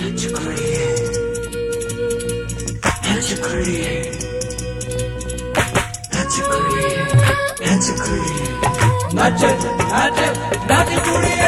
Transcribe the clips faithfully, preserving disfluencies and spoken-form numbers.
नच कुड़िए नच कुड़िए नच कुड़िए नच कुड़िए नच नच नच कुड़िए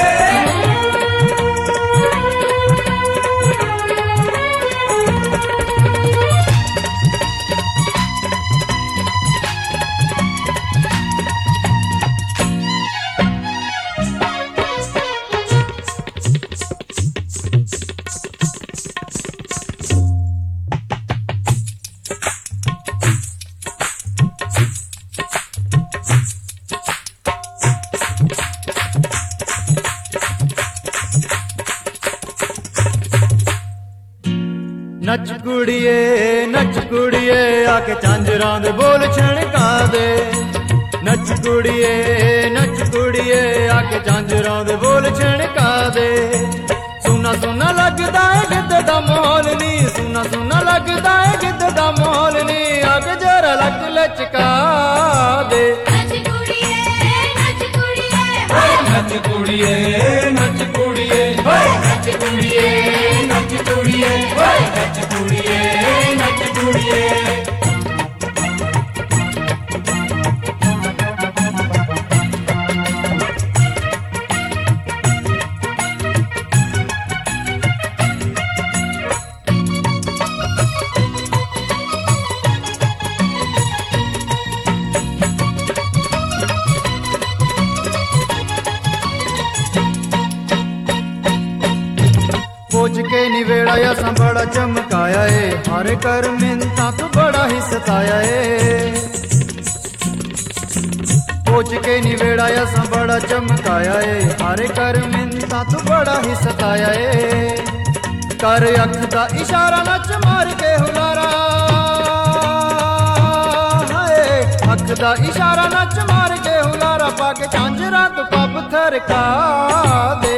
नच कुड़िए नच कुड़िए आके झांझरां दे बोल छणका दे। नच कुड़िए नच कुड़िए आके झांझरां दे बोल छणका दे। सुना सुना लगदा है गिद्ध दा माहौल नी, सुना सुना लगदा है गिद्ध दा माहौल नी, आके जरा लच लचका दे। नच कुड़िए नच कुड़िए नच कुड़िए नच कुड़िए नच कुड़िए नच कुड़िए नच कुड़िए नच कुड़िए पोच के निवेड़ा असा बड़ा चमकाया है, हारे कर मिन्ता तू बड़ा ही सताया है। पोच के निवेड़ा असा बड़ा चमकाया है, हारे कर मिन्ता तू बड़ा ही सताया है। कर अख दा इशारा नच मार के हुलारा, अख दा इशारा नच मार के हुलारा, पाके झांझरा तू पब थरका दे।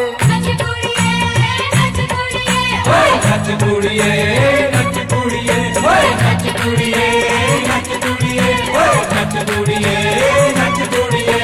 नच कुड़िए नच कुड़िए नच कुड़िए नच कुड़िए नच कुड़िए नच कुड़िए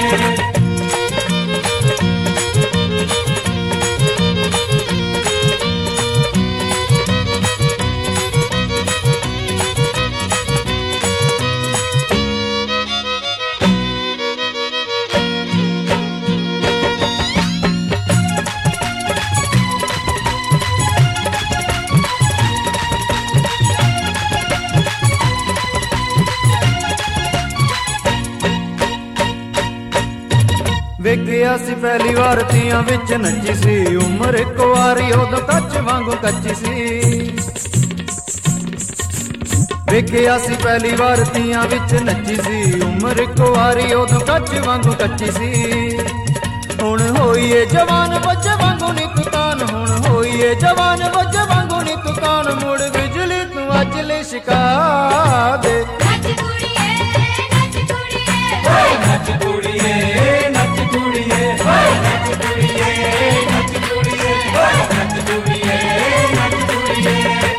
वेखिया सी पहली वार तियां विच नची सी, उमर एक वारी उदों कच वांगू कच्ची सी। वेखिया सी पहली वार तियां विच नची सी, उमर एक वारी उदों कच वांगू कच्ची सी। हुण होईए जवान बच्चे वांगू नी तुकान, हुण होईए जवान बच्चे वांगू नी तुकान, मुड़ बिजली तू अज लिशका दे। नच कुड़िए नच कुड़िए नच कुड़िए नच कुड़िए नच कुड़िए नच कुड़िए नच कुड़िए नच कुड़िए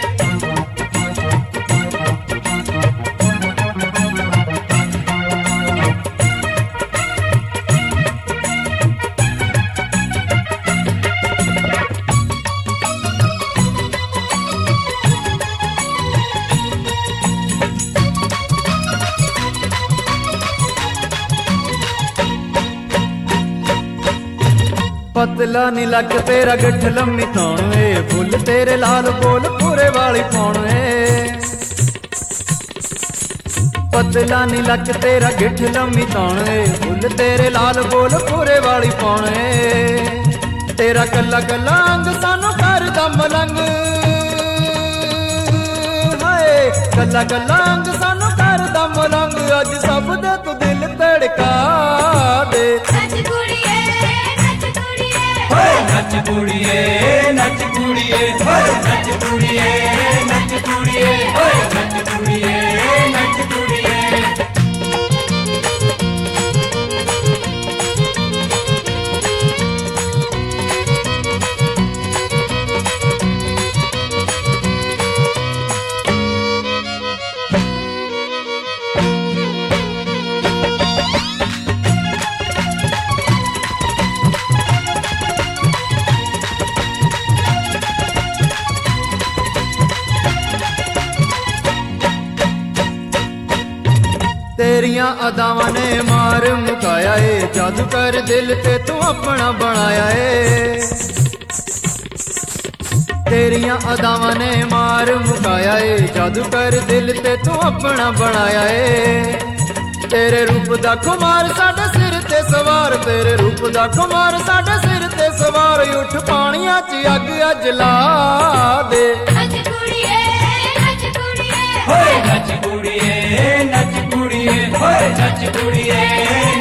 पतला नी लग तेरा गिठ लम्मी थौण ए, फुल तेरे लाल बोल पूरे वाली पौण ए। पतला नी लग तेरा गिठ लम्मी थौण ए, फुल तेरे लाल बोल पूरे वाली पौण ए। तेरा कला कला अंग सानू करदा मलंग, हाय कला कला अंग सानू करदा मलंग, अज सब दे तू दिल धड़का दे। नच कुड़िए नच कुड़िए नच कुड़िए नच कुड़िए नच कुड़िए नच कुड़िए नच कुड़िए नच कुड़िए तेरियां अदावां ने मार मुकाया ए, जादू कर दिल ते तू अपना बनाया ए। तेरियां अदावां ने मार मुकाया ए, जादू कर दिल ते तू अपना बनाया ए। तेरे रूप दा खुमार साडे सिर ते सवार, तेरे रूप दा खुमार साडे सिर ते सवार, उठ पानिया च अग अज ला दे। नच कुड़िए नच कुड़िए होए नच कुड़िए नच कुड़िए होए नच कुड़िए